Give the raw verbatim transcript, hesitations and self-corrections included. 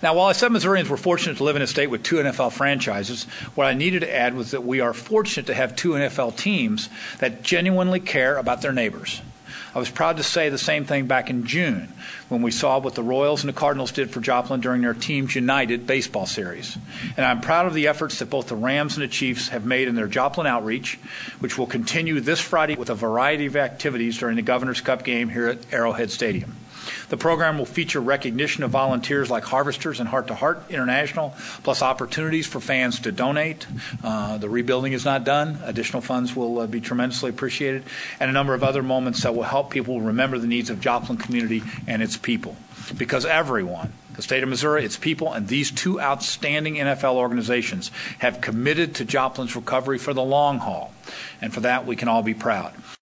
Now, while I said Missourians were fortunate to live in a state with two N F L franchises, what I needed to add was that we are fortunate to have two N F L teams that genuinely care about their neighbors. I was proud to say the same thing back in June when we saw what the Royals and the Cardinals did for Joplin during their Teams United baseball series. And I'm proud of the efforts that both the Rams and the Chiefs have made in their Joplin outreach, which will continue this Friday with a variety of activities during the Governor's Cup game here at Arrowhead Stadium. The program will feature recognition of volunteers like Harvesters and Heart to Heart International, plus opportunities for fans to donate. Uh, the rebuilding is not done. Additional funds will uh, be tremendously appreciated, and a number of other moments that will help people remember the needs of Joplin community and its people. Because everyone, the state of Missouri, its people, and these two outstanding N F L organizations have committed to Joplin's recovery for the long haul. And for that, we can all be proud.